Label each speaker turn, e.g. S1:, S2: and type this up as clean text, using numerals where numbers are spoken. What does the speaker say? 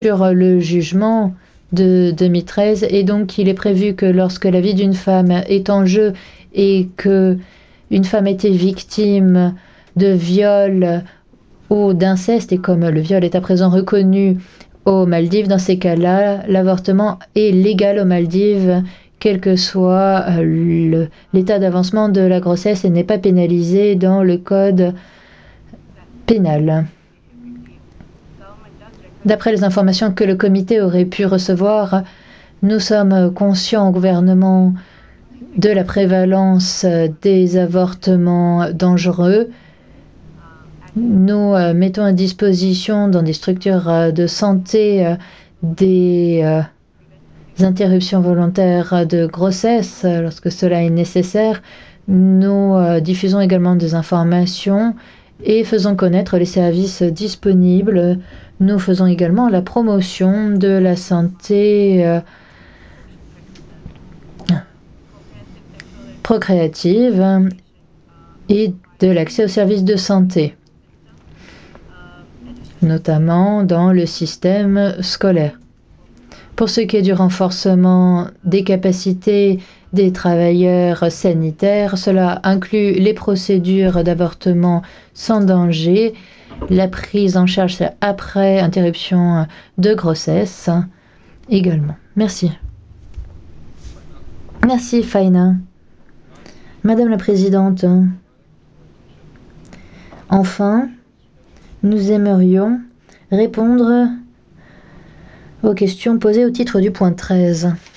S1: sur le jugement de 2013, et donc il est prévu que lorsque la vie d'une femme est en jeu et que une femme a été victime de viol ou d'inceste, et comme le viol est à présent reconnu aux Maldives, dans ces cas-là, l'avortement est légal aux Maldives, quel que soit l'état d'avancement de la grossesse, et n'est pas pénalisé dans le code pénal. D'après les informations que le comité aurait pu recevoir, nous sommes conscients au gouvernement de la prévalence des avortements dangereux. Nous mettons à disposition dans des structures de santé des interruptions volontaires de grossesse lorsque cela est nécessaire. Nous diffusons également des informations et faisons connaître les services disponibles. Nous faisons également la promotion de la santé procréative et de l'accès aux services de santé, notamment dans le système scolaire. Pour ce qui est du renforcement des capacités des travailleurs sanitaires, cela inclut les procédures d'avortement sans danger, la prise en charge après interruption de grossesse également. Merci. Merci, Faina. Madame la Présidente, enfin, nous aimerions répondre aux questions posées au titre du point 13.